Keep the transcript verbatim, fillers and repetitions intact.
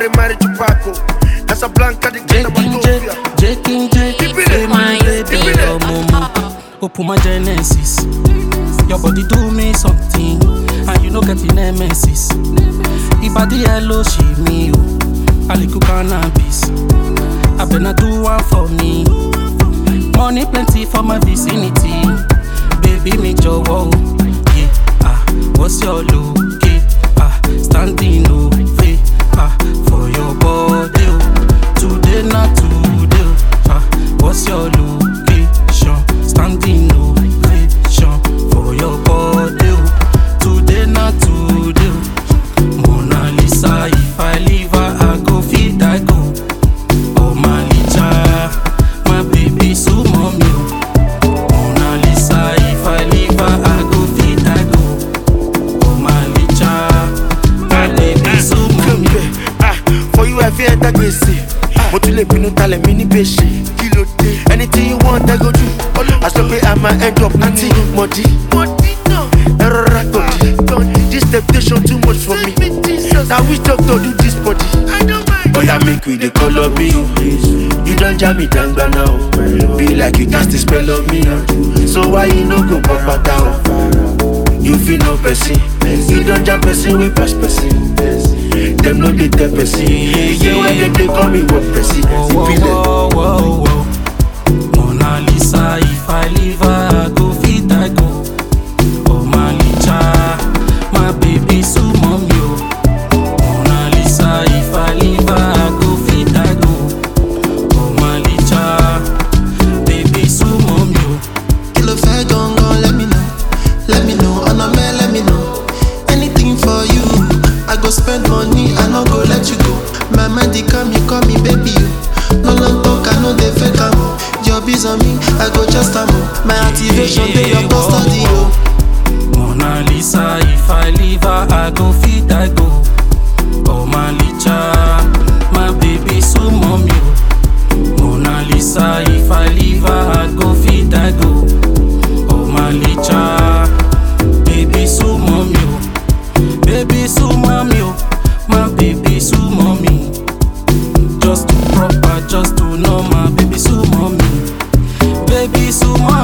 Mari Mari Chupaco, Casablanca, the King of Batopia. J King J, say my baby, your momo. Open my genesis. Your body do me something, and you no get in nemesis. Ibadi hello, she me, I like cannabis. I better do one for me. Money plenty for my vicinity. Baby, me jowo. Yeah, ah, what's your look? Ah, standing over. Ah, for your body. Today, not today. Ah, what's your location? Standing ovation for your body. Today, not today. Mona Lisa, if I leave her, I go feed, I go. Oh, Malicha, my baby, so mommy. Mona Lisa, if I leave her, I go feed, I go. Oh, Malicha, my baby, so mommy. Ah, for you, I fear that we see. But you let me know, tell me, ni beshi. Anything you want, I go do. I stop it, I might end up anti modi. Error, this temptation too much for me. Now we talk to do this body. Oh yeah, make we the color me. You don't jam me down now. Be like you cast the spell on me. So why you no go pop down? You feel no person. You don't jam person with pass person. Them no get the person. Yeah, when they call me what person. Whoa, whoa, whoa. Mona Lisa, if I leave her, I go feed, I go. Oh, Malicha, my baby, so mommy. Mona Lisa, if I leave her, I go feed, I go. Oh, Malicha, baby, so mommy. Kill a fair gon' gon' let me know. Let me know, on a man, let me know. Anything for you, I go spend money, I no go let you go. My man, they call me, call me baby, you. No long talk, I know they fake am. Your biz on me, I go just am. My activation, they your custody, yo. Mona Lisa, if I leave her, I go feed, I go. Oh, Malicha, my baby, so mommy. Mona Lisa, if I leave her, I go feed, I go. Oh, Malicha, baby, so mommy. Baby, so mommy. My baby, so mommy. Just too proper, just to know my baby, so mommy. Baby, so mommy.